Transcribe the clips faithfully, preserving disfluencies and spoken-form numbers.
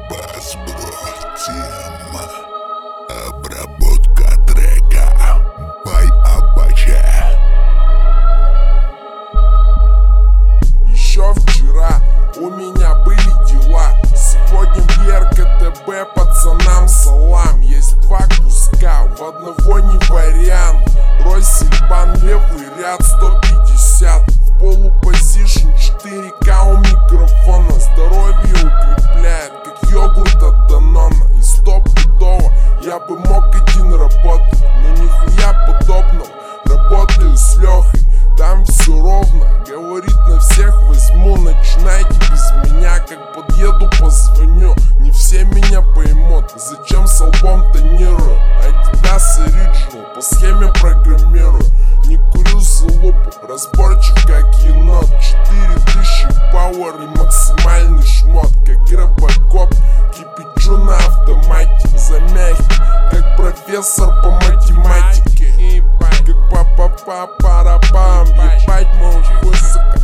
Бас, бро, тема. Обработка трека by Apache. Еще вчера у меня были дела. Сегодня в РКТБ пацанам салам. Есть два куска, в одного не вариант. Россельбан, левый ряд, сто пятьдесят. В полупозишн, четыре ка у микрофона. Здоровье укрепляет, как йогурт от Данона. И стопудово я бы мог один работать, но нихуя подобного. Работаю с Лехой, там все ровно. Говорит, на всех возьму, начинайте без меня. Как подъеду, позвоню, не все меня поймут. Зачем с албом тонирую? Adidas Original, по схеме программирую. Не курю залупу, разборчив как енот. Четыре тысячи пауэр и максимальный шмот. Как робокоп, кипячу на автомате. Замягкий, как профессор по математике. Как па-па-па-пара-пам. Ебать мой хуй, сука.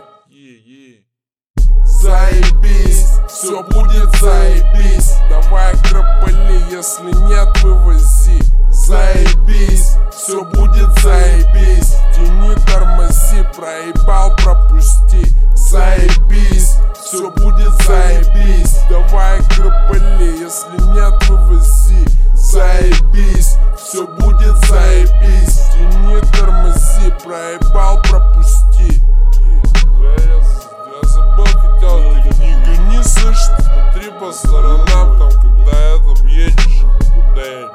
Заебись, все будет заебись. Давай кропали, если нет, вывози. Заебись, все будет заебись. Тяни, тормози, проебал, пропусти. Заебись, все будет заебись. Давай кропали, если нет, вывози. Заебись, все будет заебись. Тяни, тормози, проебал, пропусти. Я забыл, хотел, ты не гони, слышишь, смотри по сторонам, там, когда это едешь, куда-нибудь.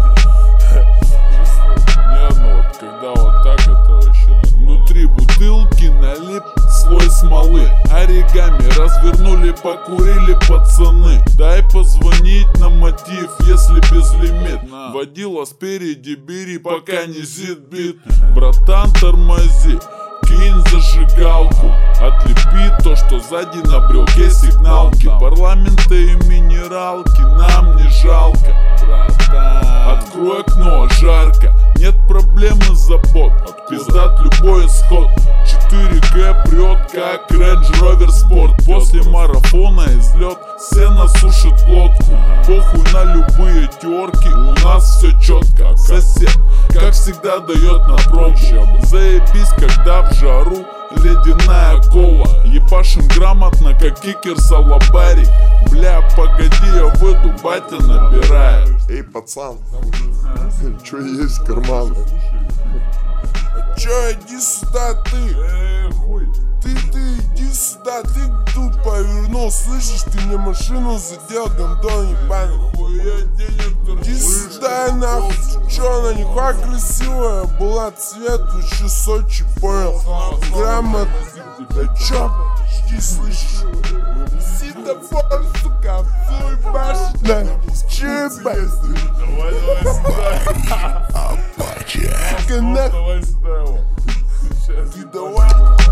Не, ну вот, когда вот так, это вообще нормально. Внутри бутылки налип слой смолы. Оригами развернули, покурили пацаны. Дай позвонить на мотив, если безлимит. Водила спереди, бери, пока не зит бит. Братан, тормози, кинь зажигалку. Отлепи то, что сзади на брелке сигналки. Парламента и минералки нам не жалко. Братан, открой окно, жарко. Нет проблем и забот, пиздат любой исход. четыре ка прет, как Range Rover Sport. После марафона излет, сено сушит глотку. Похуй на любые терки, у нас все четко. Сосед, как всегда, дает на пробу. Заебись, когда в жару ледяная кола. Ебашим грамотно, как кикер салабарик. Бля, погоди, я выйду, батя набирает. Эй, пацан, чё есть в карманах? А чё, иди сюда, ты? Эй, хуй. Ты, ты, иди сюда, ты тут повернул, слышишь, ты мне машину задел, гандон ебаный. Хуя денег Иди сюда, нахуй, ты чё, она нихуя красивая была, цвет еще Сочи, понял? Грамотно, да чё, иди, слышишь? Светофор, сука, всуй башня, чё, ебать? Давай, давай сюда. Apache. Сука, нахуй, Давай сюда его. ты давай.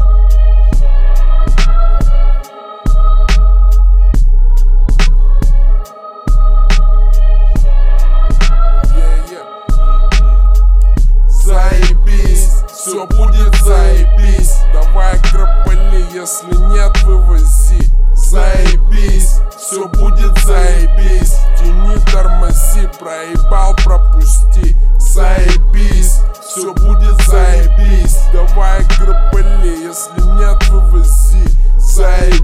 Заебись, все будет заебись. Давай кропали, если нет, вывози. Заебись, все будет заебись. Тяни, тормози, проебал, пропусти. Заебись, все будет заебись. Давай кропали, если нет, вывози. Заебись.